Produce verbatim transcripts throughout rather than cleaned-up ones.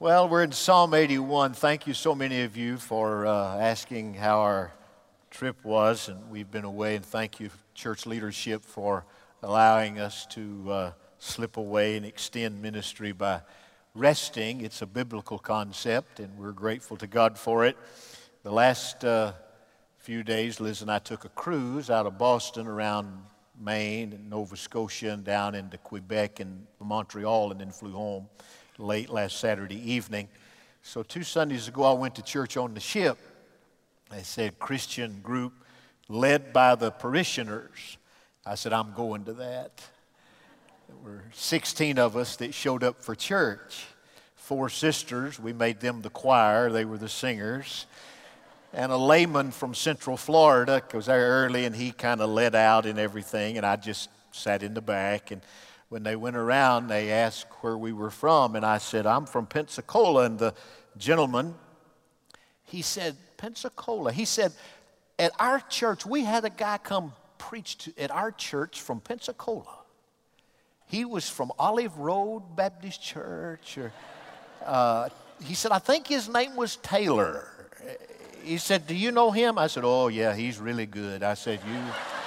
Well, we're in Psalm eighty-one. Thank you so many of you for uh, asking how our trip was, and we've been away, and thank you, church leadership, for allowing us to uh, slip away and extend ministry by resting. It's a biblical concept, and we're grateful to God for it. The last uh, few days, Liz and I took a cruise out of Boston around Maine and Nova Scotia and down into Quebec and Montreal, and then flew home late last Saturday evening. So two Sundays ago, I went to church on the ship. They said Christian group led by the parishioners. I said, I'm going to that. There were sixteen of us that showed up for church. Four sisters, we made them the choir. They were the singers. And a layman from Central Florida was there early, and he kind of led out and everything, and I just sat in the back. And when they went around, they asked where we were from, and I said, I'm from Pensacola. And the gentleman, he said, Pensacola. He said, at our church, we had a guy come preach to, at our church from Pensacola. He was from Olive Road Baptist Church. Or, uh, he said, I think his name was Taylor. He said, do you know him? I said, oh, yeah, he's really good. I said, you...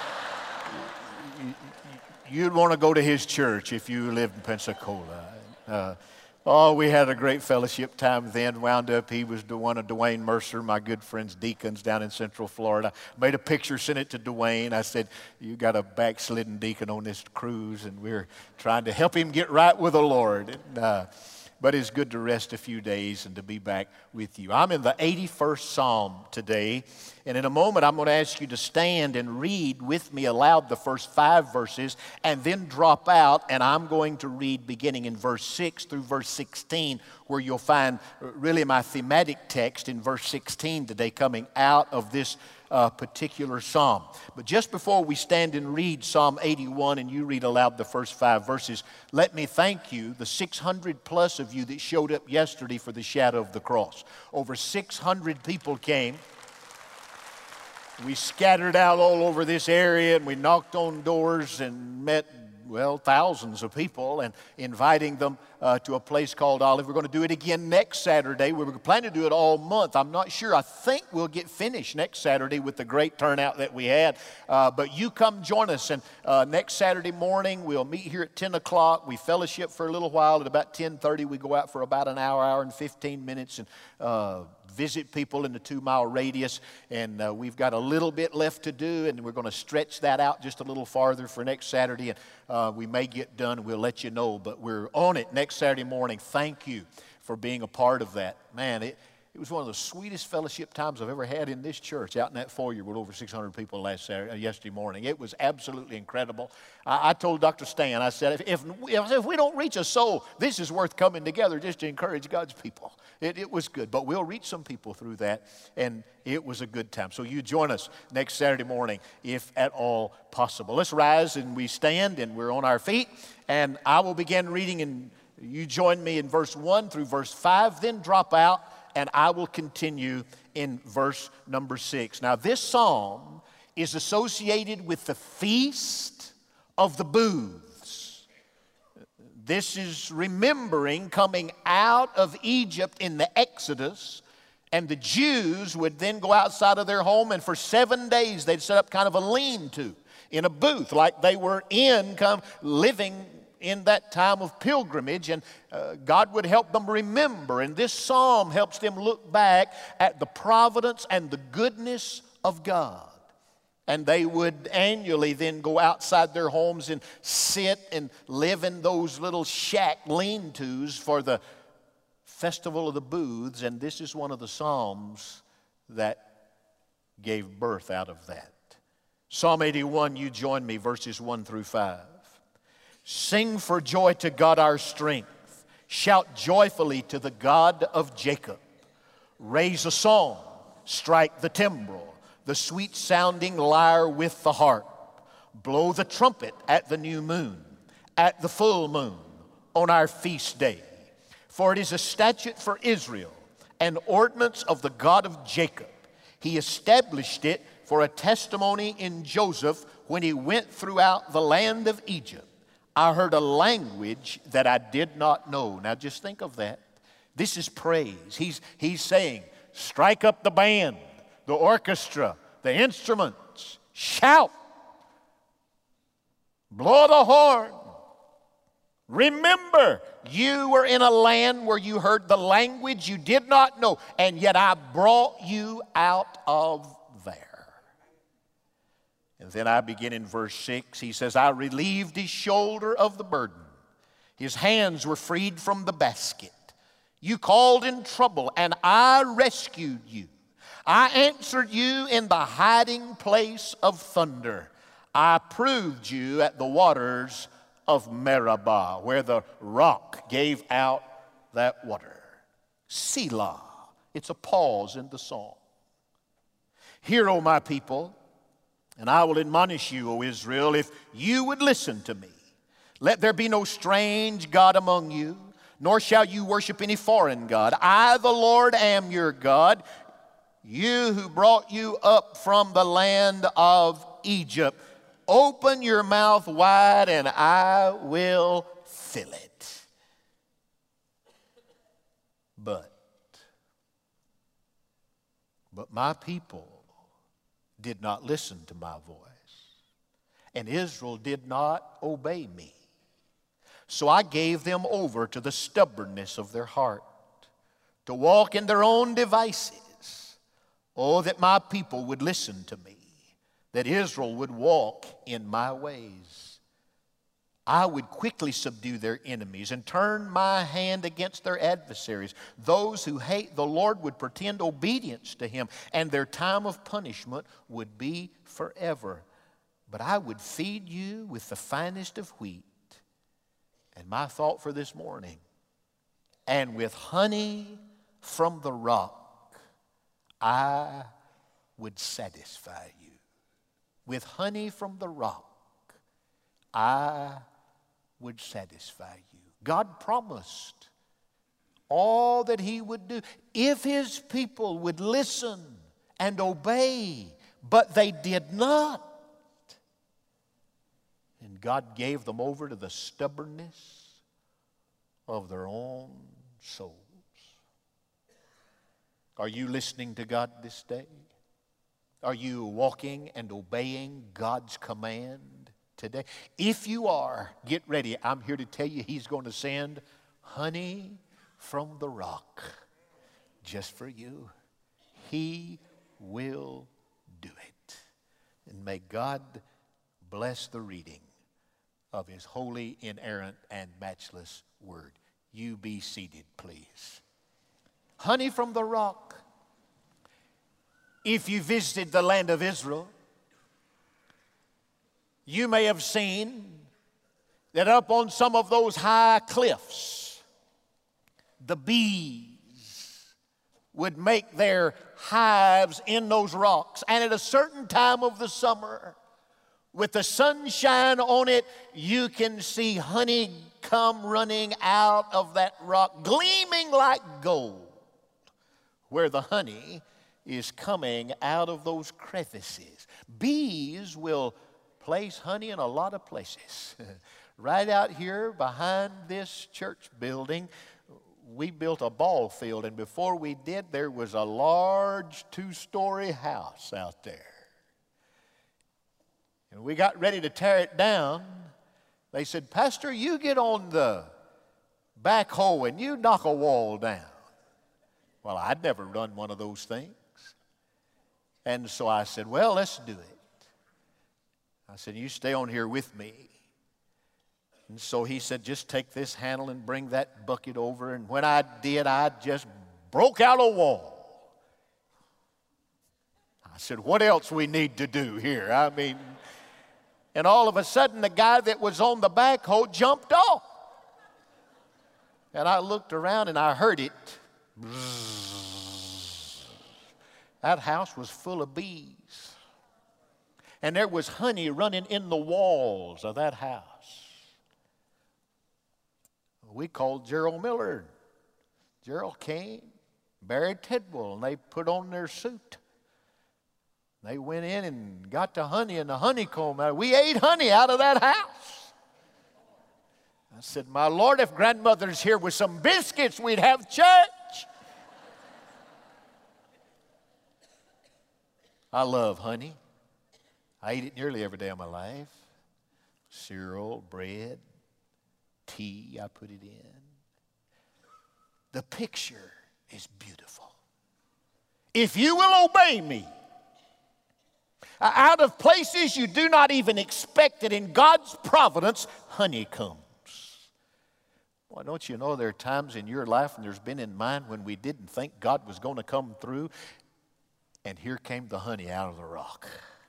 you You'd want to go to his church if you lived in Pensacola. Uh, oh, we had a great fellowship time then. Wound up, he was one of Dwayne Mercer, my good friend's deacons down in Central Florida. Made a picture, sent it to Dwayne. I said, you got a backslidden deacon on this cruise, and we're trying to help him get right with the Lord. And, uh, but it's good to rest a few days and to be back with you. I'm in the eighty-first Psalm today, and in a moment I'm going to ask you to stand and read with me aloud the first five verses and then drop out, and I'm going to read beginning in verse six through verse sixteen, where you'll find really my thematic text in verse sixteen today coming out of this uh, particular psalm. But just before we stand and read Psalm eighty-one and you read aloud the first five verses, let me thank you, the six hundred plus of you that showed up yesterday for the shadow of the cross. Over six hundred people came. We scattered out all over this area, and we knocked on doors and met, well, thousands of people, and inviting them uh, to a place called Olive. We're going to do it again next Saturday. We were planning to do it all month. I'm not sure. I think we'll get finished next Saturday with the great turnout that we had. Uh, but you come join us, and uh, next Saturday morning we'll meet here at ten o'clock. We fellowship for a little while. At about ten thirty, we go out for about an hour, hour and fifteen minutes, and uh, visit people in the two-mile radius, and uh, we've got a little bit left to do, and we're going to stretch that out just a little farther for next Saturday, and uh, we may get done. We'll let you know, but we're on it next Saturday morning. Thank you for being a part of that. Man, it, it was one of the sweetest fellowship times I've ever had in this church, out in that foyer with over six hundred people last Saturday, uh, yesterday morning. It was absolutely incredible. I, I told Doctor Stan, I said, if, if, if we don't reach a soul, this is worth coming together just to encourage God's people. It, it was good, but we'll reach some people through that, and it was a good time. So you join us next Saturday morning, if at all possible. Let's rise, and we stand, and we're on our feet, and I will begin reading, and you join me in verse one through verse five, then drop out, and I will continue in verse number six. Now, this psalm is associated with the Feast of the Booths. This is remembering coming out of Egypt in the Exodus, and the Jews would then go outside of their home, and for seven days they'd set up kind of a lean-to in a booth, like they were in, come living in that time of pilgrimage, and uh, God would help them remember. And this psalm helps them look back at the providence and the goodness of God. And they would annually then go outside their homes and sit and live in those little shack lean-tos for the Festival of the Booths. And this is one of the psalms that gave birth out of that. Psalm eighty-one, you join me, verses one through five. Sing for joy to God our strength. Shout joyfully to the God of Jacob. Raise a song, strike the timbrel, the sweet-sounding lyre with the harp. Blow the trumpet at the new moon, at the full moon, on our feast day. For it is a statute for Israel, an ordinance of the God of Jacob. He established it for a testimony in Joseph when he went throughout the land of Egypt. I heard a language that I did not know. Now just think of that. This is praise. He's, he's saying, strike up the band, the orchestra, the instruments, shout, blow the horn. Remember, you were in a land where you heard the language you did not know, and yet I brought you out of there. And then I begin in verse six. He says, I relieved his shoulder of the burden. His hands were freed from the basket. You called in trouble, and I rescued you. I answered you in the hiding place of thunder. I proved you at the waters of Meribah, where the rock gave out that water. Selah. It's a pause in the song. Hear, O my people, and I will admonish you, O Israel, if you would listen to me. Let there be no strange God among you, nor shall you worship any foreign God. I, the Lord, am your God, you who brought you up from the land of Egypt. Open your mouth wide, and I will fill it. But, but my people did not listen to my voice, and Israel did not obey me. So I gave them over to the stubbornness of their heart, to walk in their own devices. Oh, that my people would listen to me, that Israel would walk in my ways. I would quickly subdue their enemies and turn my hand against their adversaries. Those who hate the Lord would pretend obedience to him, and their time of punishment would be forever. But I would feed you with the finest of wheat. And my thought for this morning, and with honey from the rock, I would satisfy you. With honey from the rock, I would satisfy you. God promised all that he would do if his people would listen and obey, but they did not. And God gave them over to the stubbornness of their own souls. Are you listening to God this day? Are you walking and obeying God's command today? If you are, get ready. I'm here to tell you he's going to send honey from the rock just for you. He will do it. And may God bless the reading of his holy, inerrant, and matchless word. You be seated, please. Honey from the rock. If you visited the land of Israel, you may have seen that up on some of those high cliffs, the bees would make their hives in those rocks. And at a certain time of the summer, with the sunshine on it, you can see honey come running out of that rock, gleaming like gold, where the honey is coming out of those crevices. Bees will place honey in a lot of places. Right out here behind this church building, we built a ball field, and before we did, there was a large two-story house out there. And we got ready to tear it down. They said, Pastor, you get on the backhoe and you knock a wall down. Well, I'd never done one of those things. And so I said, well, let's do it. I said, you stay on here with me. And so he said, just take this handle and bring that bucket over. And when I did, I just broke out a wall. I said, what else we need to do here? I mean, and all of a sudden, the guy that was on the backhoe jumped off. And I looked around and I heard it. That house was full of bees. And there was honey running in the walls of that house. We called Gerald Miller. Gerald came, Barry Tidwell, and they put on their suit. They went in and got the honey in the honeycomb. We ate honey out of that house. I said, my Lord, if grandmother's here with some biscuits, we'd have church. I love honey. I eat it nearly every day of my life. Cereal, bread, tea, I put it in. The picture is beautiful. If you will obey me, out of places you do not even expect it, in God's providence, honey comes. Why, don't you know there are times in your life, and there's been in mine, when we didn't think God was going to come through, and here came the honey out of the rock.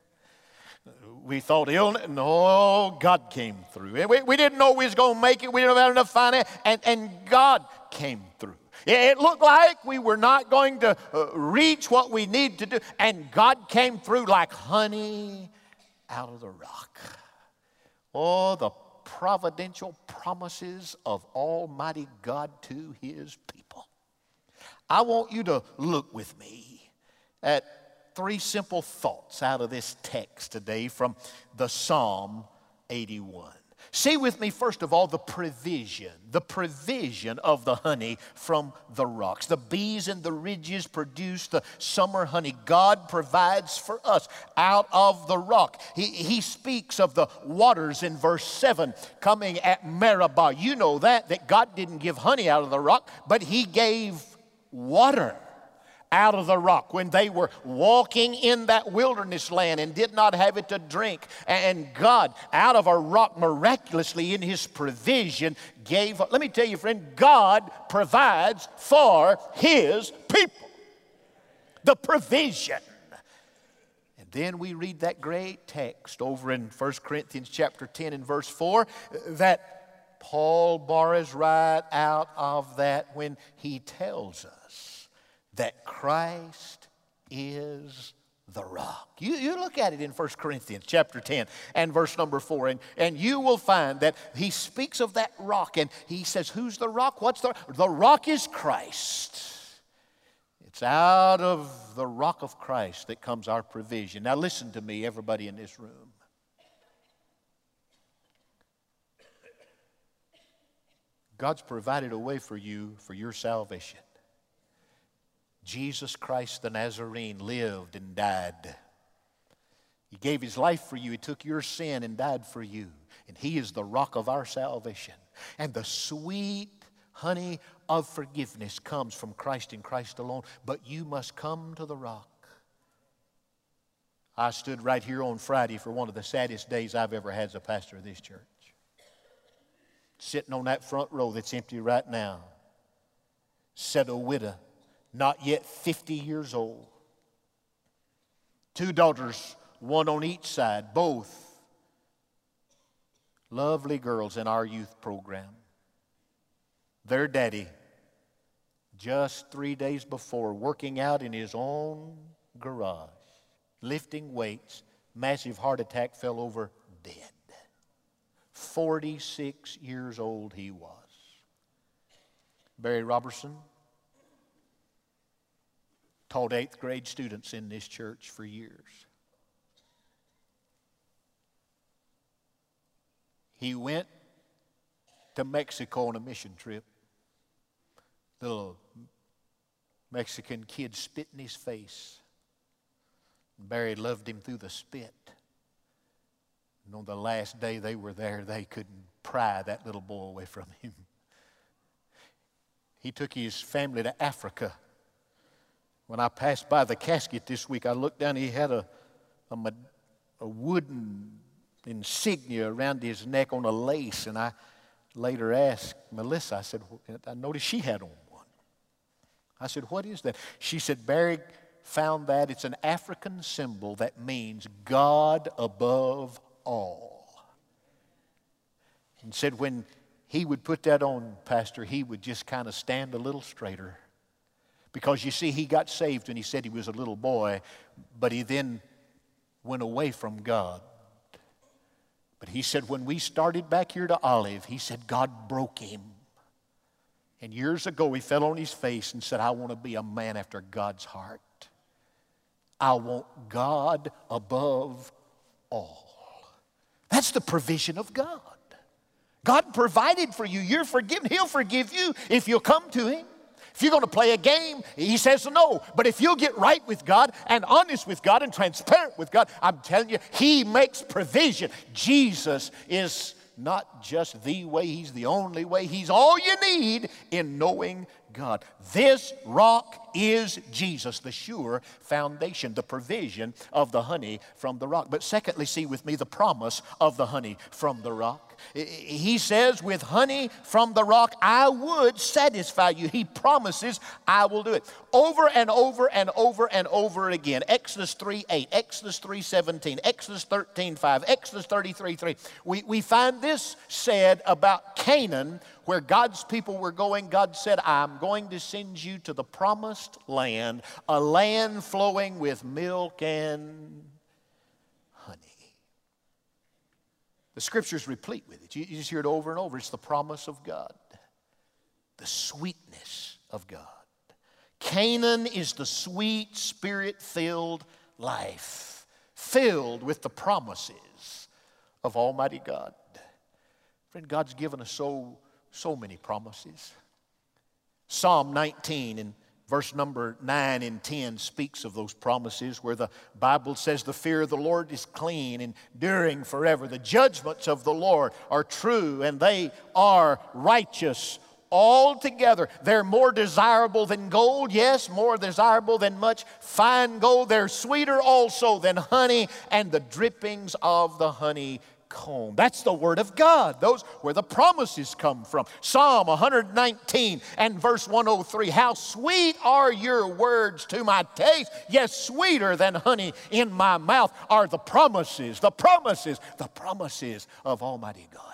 We thought, no, God came through. We, we didn't know we was going to make it. We didn't have enough finance, and, and God came through. It looked like we were not going to uh, reach what we need to do, and God came through like honey out of the rock. Oh, the providential promises of Almighty God to His people. I want you to look with me at three simple thoughts out of this text today from the Psalm eighty-one. See with me, first of all, the provision, the provision of the honey from the rocks. The bees and the ridges produce the summer honey. God provides for us out of the rock. He, he speaks of the waters in verse seven coming at Meribah. You know that, that God didn't give honey out of the rock, but He gave water out of the rock when they were walking in that wilderness land and did not have it to drink. And God, out of a rock, miraculously in His provision, gave. Let me tell you, friend, God provides for His people. The provision. And then we read that great text over in First Corinthians chapter ten and verse four that Paul borrows right out of that when he tells us that Christ is the rock. You, you look at it in First Corinthians chapter ten and verse number four, and, and you will find that he speaks of that rock, and he says, who's the rock? What's the The rock is Christ. It's out of the rock of Christ that comes our provision. Now listen to me, everybody in this room. God's provided a way for you for your salvation. Jesus Christ the Nazarene lived and died. He gave His life for you. He took your sin and died for you. And He is the rock of our salvation. And the sweet honey of forgiveness comes from Christ and Christ alone. But you must come to the rock. I stood right here on Friday for one of the saddest days I've ever had as a pastor of this church. Sitting on that front row that's empty right now, sat a widow, not yet fifty years old. Two daughters, one on each side, both lovely girls in our youth program. Their daddy, just three days before, working out in his own garage, lifting weights, massive heart attack, fell over dead. forty-six years old he was. Barry Robertson taught eighth grade students in this church for years. He went to Mexico on a mission trip. Little Mexican kid spit in his face. Barry loved him through the spit. And on the last day they were there, they couldn't pry that little boy away from him. He took his family to Africa. When I passed by the casket this week, I looked down, he had a, a, a wooden insignia around his neck on a lace, and I later asked Melissa, I said, I noticed she had on one. I said, what is that? She said, Barry found that. It's an African symbol that means God above all. And said when he would put that on, Pastor, he would just kind of stand a little straighter. Because you see, he got saved when he said he was a little boy, but he then went away from God. But he said when we started back here to Olive, he said God broke him. And years ago he fell on his face and said, I want to be a man after God's heart. I want God above all. That's the provision of God. God provided for you. You're forgiven. He'll forgive you if you'll come to Him. If you're going to play a game, He says no. But if you'll get right with God and honest with God and transparent with God, I'm telling you, He makes provision. Jesus is not just the way. He's the only way. He's all you need in knowing God. This rock is Jesus, the sure foundation, the provision of the honey from the rock. But secondly, see with me the promise of the honey from the rock. He says, with honey from the rock, I would satisfy you. He promises, I will do it. Over and over and over and over again. Exodus three eight, Exodus three seventeen, Exodus thirteen five, Exodus thirty-three three. We, we find this said about Canaan, where God's people were going. God said, I'm going to send you to the promised land, a land flowing with milk and honey. The Scripture's replete with it. You, you just hear it over and over. It's the promise of God, the sweetness of God. Canaan is the sweet, Spirit-filled life, filled with the promises of Almighty God. Friend, God's given us so, so many promises. Psalm nineteen and verse number nine and ten speaks of those promises, where the Bible says the fear of the Lord is clean, enduring forever. The judgments of the Lord are true, and they are righteous altogether. They're more desirable than gold, yes, more desirable than much fine gold. They're sweeter also than honey and the drippings of the honey comb. That's the Word of God. Those where the promises come from. Psalm one nineteen and verse one oh three. How sweet are your words to my taste. Yes, sweeter than honey in my mouth are the promises, the promises, the promises of Almighty God.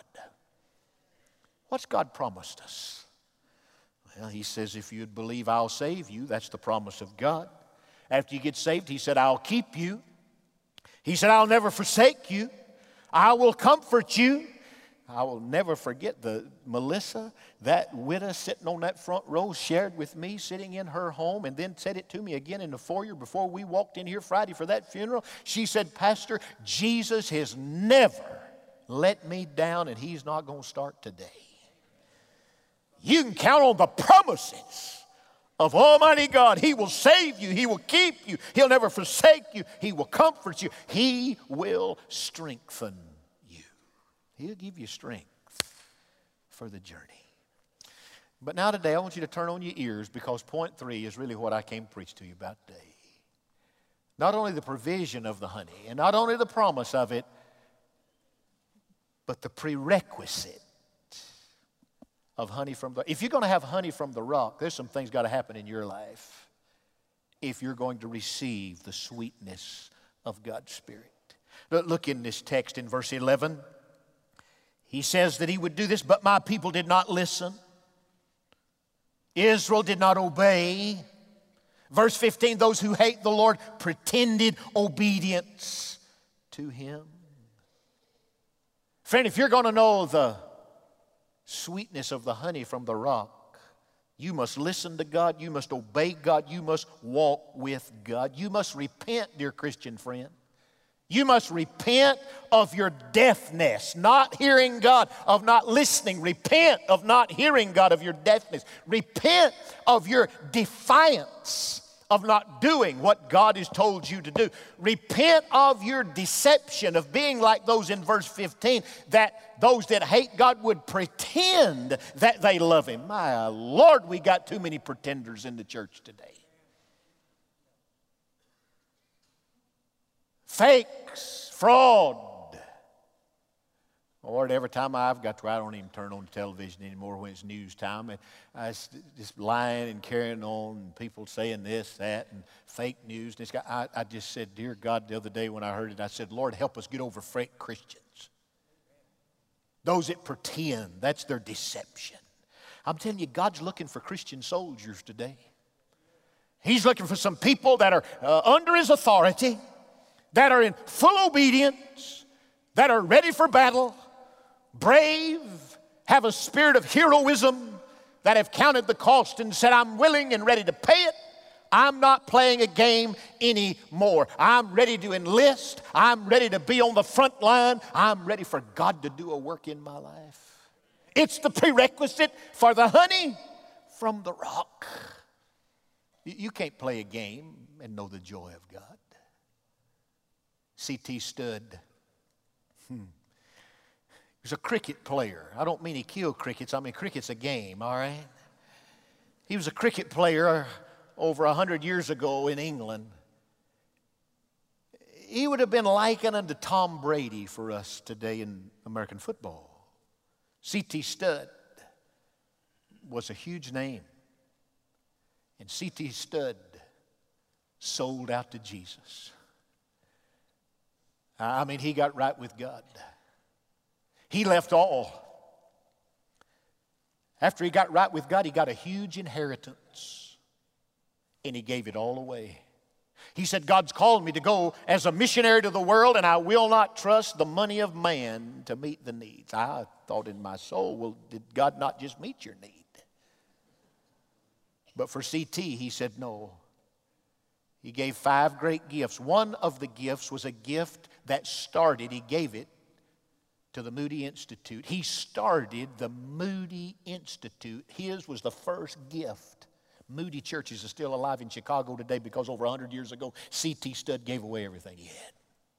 What's God promised us? Well, He says, if you'd believe, I'll save you. That's the promise of God. After you get saved, He said, I'll keep you. He said, I'll never forsake you. I will comfort you. I will never forget the Melissa, that widow sitting on that front row, shared with me sitting in her home, and then said it to me again in the foyer before we walked in here Friday for that funeral. She said, Pastor, Jesus has never let me down, and He's not going to start today. You can count on the promises of Almighty God. He will save you. He will keep you. He'll never forsake you. He will comfort you. He will strengthen you. He'll give you strength for the journey. But now today I want you to turn on your ears, because point three is really what I came to preach to you about today. Not only the provision of the honey, and not only the promise of it, but the prerequisite of honey from the, if you're going to have honey from the rock, there's some things got to happen in your life if you're going to receive the sweetness of God's Spirit. Look in this text in verse eleven. He says that He would do this, but my people did not listen. Israel did not obey. Verse fifteen, those who hate the Lord pretended obedience to Him. Friend, if you're going to know the sweetness of the honey from the rock, you must listen to God. You must obey God. You must walk with God. You must repent, dear Christian friend. You must repent of your deafness, not hearing God, of not listening. Repent of not hearing God, of your deafness. Repent of your defiance of not doing what God has told you to do. Repent of your deception of being like those in verse fifteen, that those that hate God would pretend that they love Him. My Lord, we got too many pretenders in the church today. Fakes, fraud. Lord, every time I've got to, I don't even turn on the television anymore when it's news time. And I just, just lying and carrying on, and people saying this, that, and fake news. And it's got, I, I just said, dear God, the other day when I heard it, I said, Lord, help us get over fake Christians. Those that pretend, that's their deception. I'm telling you, God's looking for Christian soldiers today. He's looking for some people that are uh, under His authority, that are in full obedience, that are ready for battle, brave, have a spirit of heroism, that have counted the cost and said, I'm willing and ready to pay it. I'm not playing a game anymore. I'm ready to enlist. I'm ready to be on the front line. I'm ready for God to do a work in my life. It's the prerequisite for the honey from the rock. You can't play a game and know the joy of God. C T Studd. Hmm. He was a cricket player. I don't mean he killed crickets. I mean cricket's a game, all right? He was a cricket player over a hundred years ago in England. He would have been likened unto Tom Brady for us today in American football. C T Studd was a huge name. And C T Studd sold out to Jesus. I mean, he got right with God. He left all. After he got right with God, he got a huge inheritance. And he gave it all away. He said, God's called me to go as a missionary to the world, and I will not trust the money of man to meet the needs. I thought in my soul, well, did God not just meet your need? But for C T, he said no. He gave five great gifts. One of the gifts was a gift that started, he gave it to the Moody Institute. He started the Moody Institute. His was the first gift. Moody Churches is still alive in Chicago today because over a hundred years ago, C T Studd gave away everything he had.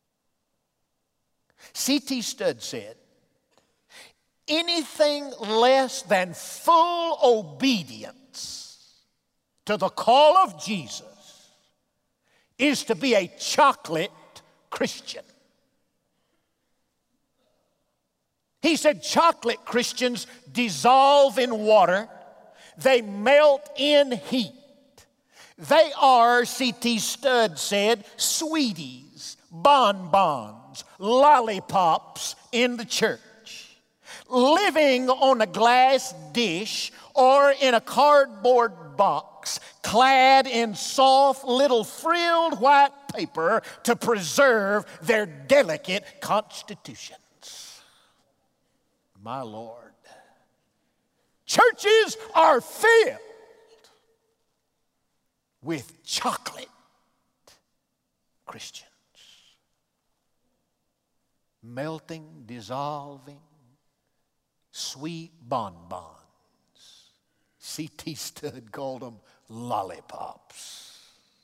C T Studd said, anything less than full obedience to the call of Jesus is to be a chocolate Christian. He said chocolate Christians dissolve in water. They melt in heat. They are, C T Studd said, sweeties, bonbons, lollipops in the church. Living on a glass dish or in a cardboard box, clad in soft little frilled white paper to preserve their delicate constitutions. My Lord. Churches are filled with chocolate Christians. Melting, dissolving, sweet bonbons. C T Studd called them lollipops.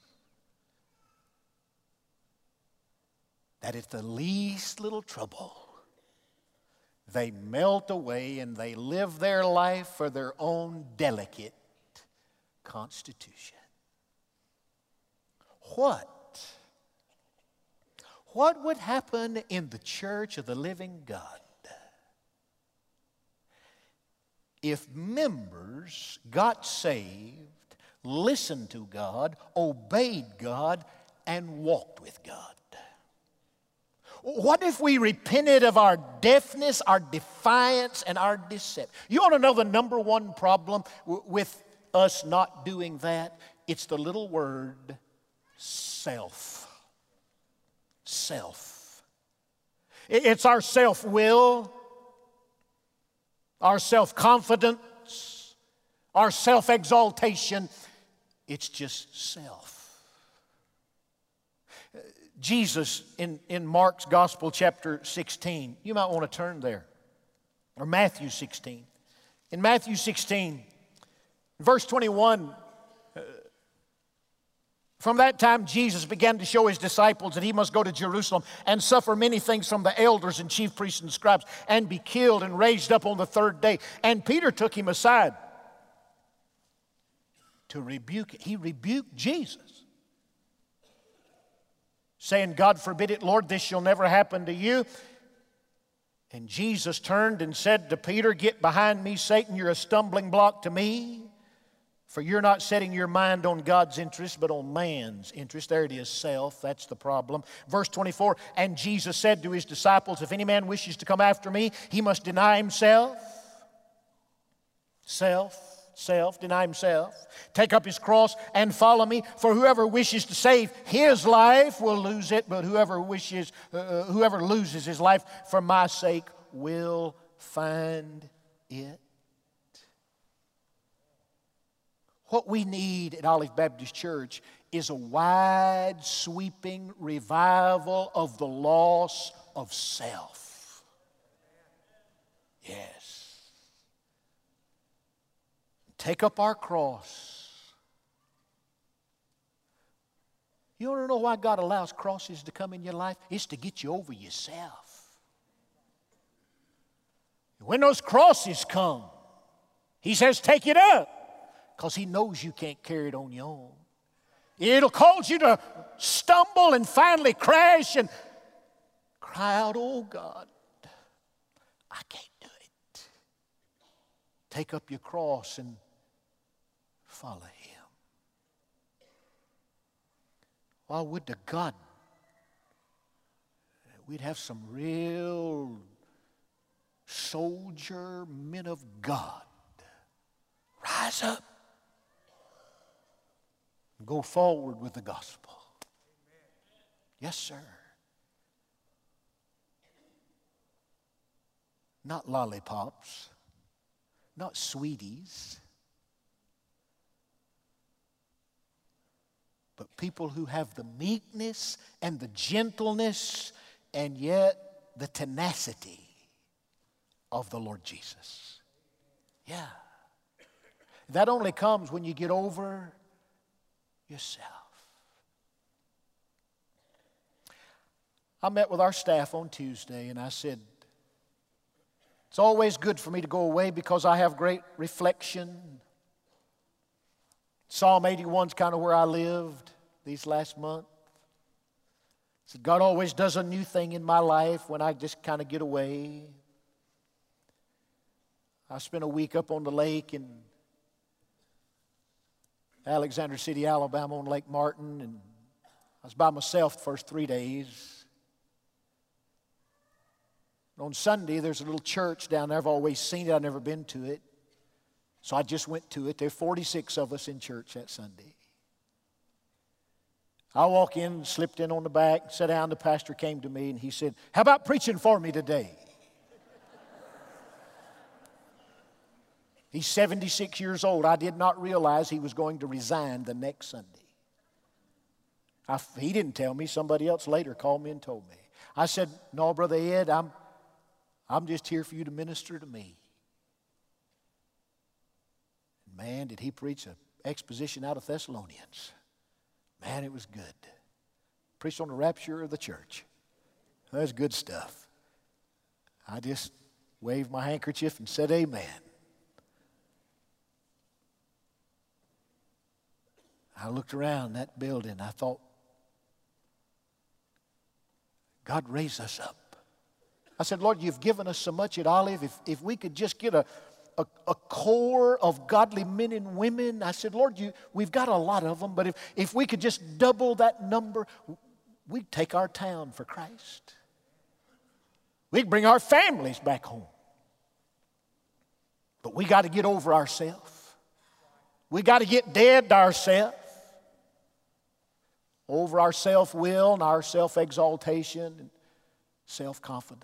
That at the least little trouble, they melt away and they live their life for their own delicate constitution. What? What would happen in the church of the living God if members got saved, listened to God, obeyed God, and walked with God? What if we repented of our deafness, our defiance, and our deception? You want to know the number one problem w- with us not doing that? It's the little word self. Self. It's our self-will, our self-confidence, our self-exaltation. It's just self. Jesus in, in Mark's Gospel, chapter sixteen, you might want to turn there, or Matthew sixteen. In Matthew sixteen, verse twenty-one, uh, from that time Jesus began to show his disciples that he must go to Jerusalem and suffer many things from the elders and chief priests and scribes and be killed and raised up on the third day. And Peter took him aside to rebuke it. He rebuked Jesus, saying, God forbid it, Lord, this shall never happen to you. And Jesus turned and said to Peter, get behind me, Satan, you're a stumbling block to me, for you're not setting your mind on God's interest, but on man's interest. There it is, self. That's the problem. Verse twenty-four, and Jesus said to his disciples, if any man wishes to come after me, he must deny himself. Self. Self, deny himself, take up his cross and follow me. For whoever wishes to save his life will lose it, but whoever wishes, uh, whoever loses his life for my sake will find it. What we need at Olive Baptist Church is a wide, sweeping revival of the loss of self. Yes. take up our cross. You want to know why God allows crosses to come in your life? It's to get you over yourself. When those crosses come, He says, take it up, because He knows you can't carry it on your own. It'll cause you to stumble and finally crash and cry out, oh God, I can't do it. Take up your cross and follow Him. Well, would to God we'd have some real soldier men of God rise up and go forward with the gospel. Yes, sir. Not lollipops, not sweeties, but people who have the meekness and the gentleness and yet the tenacity of the Lord Jesus. Yeah. That only comes when you get over yourself. I met with our staff on Tuesday and I said, it's always good for me to go away because I have great reflection. Psalm eighty-one is kind of where I lived these last month. I said, God always does a new thing in my life when I just kind of get away. I spent a week up on the lake in Alexander City, Alabama, on Lake Martin, and I was by myself the first three days. On Sunday, there's a little church down there. I've always seen it. I've never been to it. So I just went to it. There are forty-six of us in church that Sunday. I walk in, slipped in on the back, sat down. The pastor came to me and he said, how about preaching for me today? He's seventy-six years old. I did not realize he was going to resign the next Sunday. I, he didn't tell me. Somebody else later called me and told me. I said, no, Brother Ed, I'm, I'm just here for you to minister to me. Man, did he preach an exposition out of Thessalonians. Man, it was good. Preached on the rapture of the church. That's good stuff. I just waved my handkerchief and said amen. I looked around that building. I thought, God, raise us up. I said, Lord, you've given us so much at Olive. If, if we could just get a, a, a core of godly men and women. I said, Lord, you, we've got a lot of them, but if, if we could just double that number, we'd take our town for Christ. We'd bring our families back home. But we got to get over ourselves. We got to get dead to ourselves. Over our self-will and our self-exaltation and self-confidence.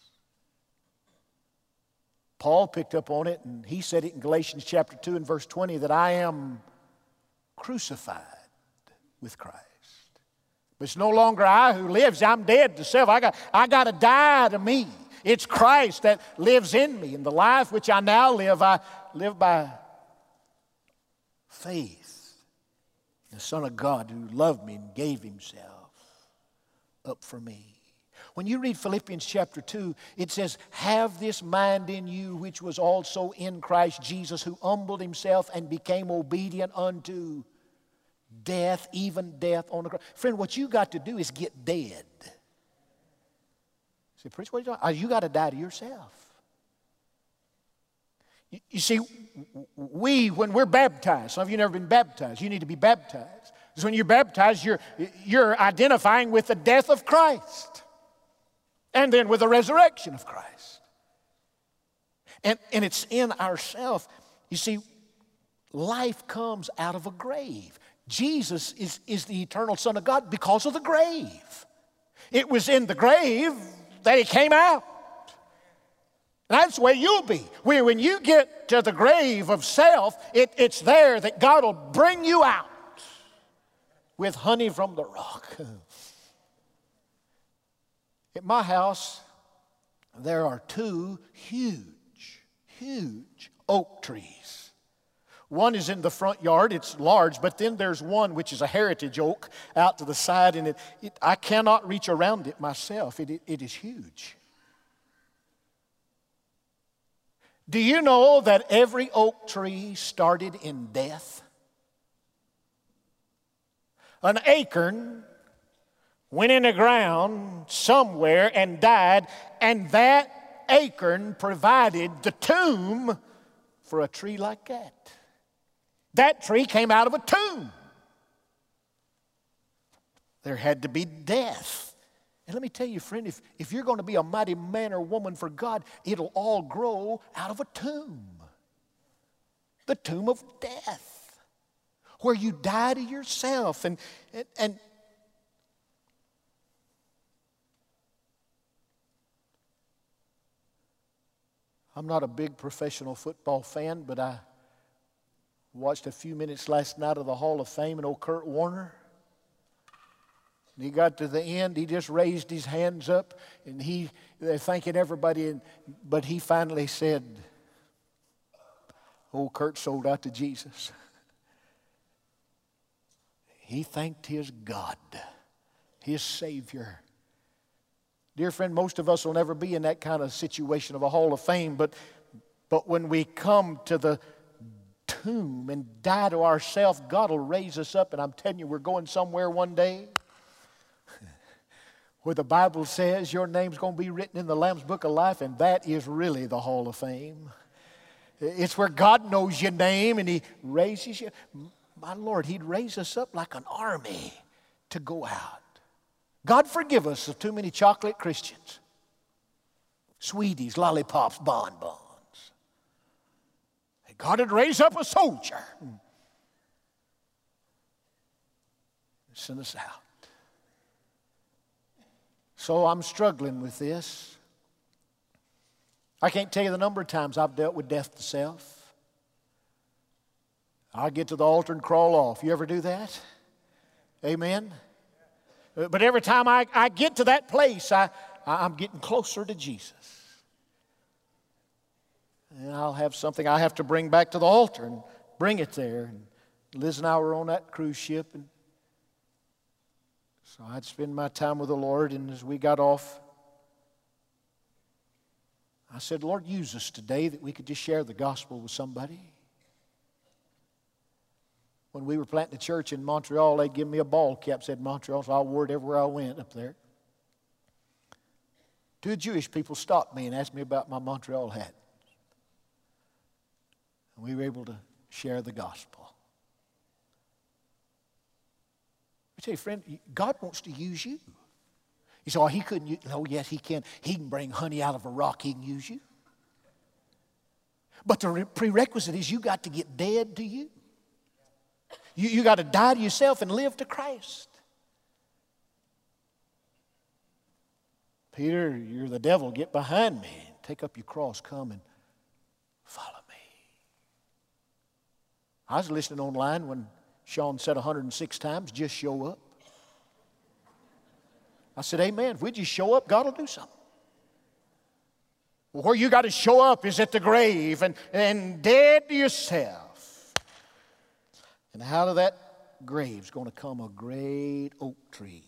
Paul picked up on it, and he said it in Galatians chapter two and verse twenty, that I am crucified with Christ. But it's no longer I who lives. I'm dead to self. I got, I got to die to me. It's Christ that lives in me. And the life which I now live, I live by faith. The Son of God who loved me and gave Himself up for me. When you read Philippians chapter two, it says, have this mind in you which was also in Christ Jesus, who humbled Himself and became obedient unto death, even death on the cross. Friend, what you got to do is get dead. Say, preach, what are you doing? You got to die to yourself. You, you see, we, when we're baptized, some of you have never been baptized. You need to be baptized. Because when you're baptized, you're, you're identifying with the death of Christ. And then with the resurrection of Christ. And, and it's in ourselves. You see, life comes out of a grave. Jesus is, is the eternal Son of God because of the grave. It was in the grave that He came out. And that's the way you'll be. When you get to the grave of self, it, it's there that God will bring you out with honey from the rock. At my house, there are two huge, huge oak trees. One is in the front yard. It's large, but then there's one which is a heritage oak out to the side, and it, it, I cannot reach around it myself. It, it, it is huge. Do you know that every oak tree started in death? An acorn went in the ground somewhere and died, and that acorn provided the tomb for a tree like that. That tree came out of a tomb. There had to be death. And let me tell you, friend, if, if you're going to be a mighty man or woman for God, it'll all grow out of a tomb. The tomb of death, where you die to yourself. And, and, and I'm not a big professional football fan, but I watched a few minutes last night of the Hall of Fame and old Kurt Warner. And he got to the end, he just raised his hands up, and he, they're thanking everybody, and, but he finally said, old Kurt sold out to Jesus. He thanked his God, his Savior. Dear friend, most of us will never be in that kind of situation of a Hall of Fame, but, but when we come to the tomb and die to ourselves, God will raise us up, and I'm telling you, we're going somewhere one day where the Bible says your name's going to be written in the Lamb's Book of Life, and that is really the Hall of Fame. It's where God knows your name and He raises you. My Lord, He'd raise us up like an army to go out. God forgive us of too many chocolate Christians, sweeties, lollipops, bonbons. God would raise up a soldier and send us out. So I'm struggling with this. I can't tell you the number of times I've dealt with death to self. I get to the altar and crawl off. You ever do that? Amen? But every time I, I get to that place, I, I'm getting closer to Jesus. And I'll have something I have to bring back to the altar and bring it there. And Liz and I were on that cruise ship, and so I'd spend my time with the Lord, and as we got off, I said, Lord, use us today that we could just share the gospel with somebody. When we were planting a church in Montreal, they'd give me a ball cap, said Montreal, so I wore it everywhere I went up there. Two Jewish people stopped me and asked me about my Montreal hat. And we were able to share the gospel. I tell you, friend, God wants to use you. You say, oh, He couldn't use, oh, yes, He can. He can bring honey out of a rock. He can use you. But the prerequisite is you got to get dead to you. You, you got to die to yourself and live to Christ. Peter, you're the devil. Get behind me. Take up your cross. Come and follow me. I was listening online when Sean said one hundred six times, just show up. I said, amen. If we just show up, God will do something. Well, where you got to show up is at the grave and, and dead to yourself. And out of that grave is going to come a great oak tree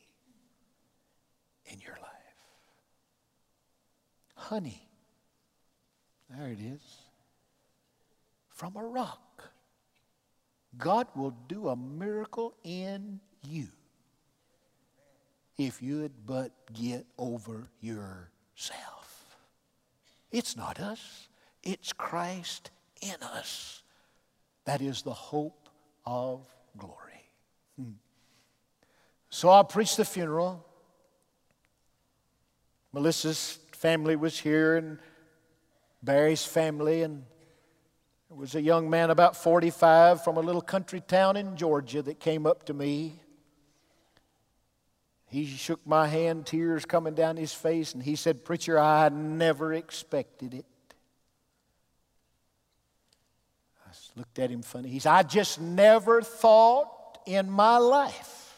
in your life. Honey. There it is. From a rock. God will do a miracle in you if you'd but get over yourself. It's not us. It's Christ in us. That is the hope of glory. Hmm. So I preached the funeral. Melissa's family was here, and Barry's family, and there was a young man about forty-five from a little country town in Georgia that came up to me. He shook my hand, tears coming down his face, and he said, Preacher, I never expected it. I looked at him funny. He said, I just never thought in my life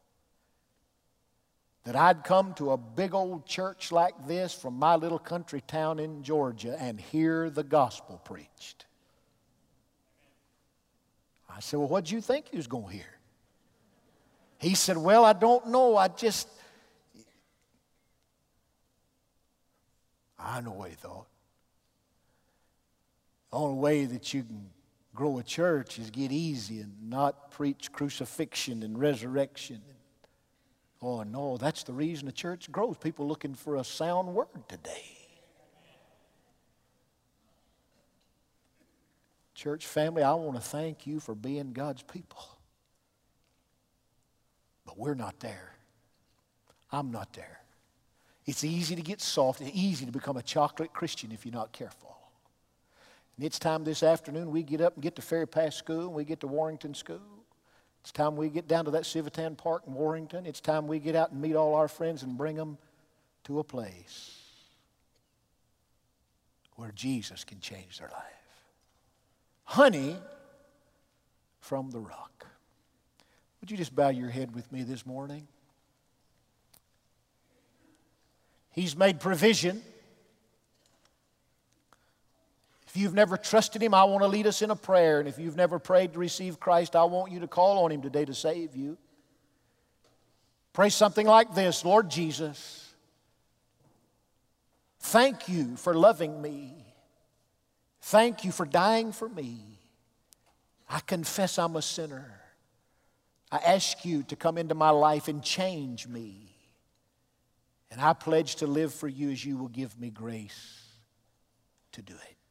that I'd come to a big old church like this from my little country town in Georgia and hear the gospel preached. I said, well, what did you think you was going to hear? He said, well, I don't know. I just, I know what he thought. The only way that you can grow a church is get easy and not preach crucifixion and resurrection. Oh, no, that's the reason the church grows. People looking for a sound word today. Church family, I want to thank you for being God's people. But we're not there. I'm not there. It's easy to get soft. It's easy to become a chocolate Christian if you're not careful. And it's time this afternoon we get up and get to Ferry Pass School and we get to Warrington School. It's time we get down to that Civitan Park in Warrington. It's time we get out and meet all our friends and bring them to a place where Jesus can change their life. Honey from the rock. Would you just bow your head with me this morning? He's made provision. If you've never trusted Him, I want to lead us in a prayer. And if you've never prayed to receive Christ, I want you to call on Him today to save you. Pray something like this: Lord Jesus, thank you for loving me. Thank you for dying for me. I confess I'm a sinner. I ask you to come into my life and change me. And I pledge to live for you as you will give me grace to do it.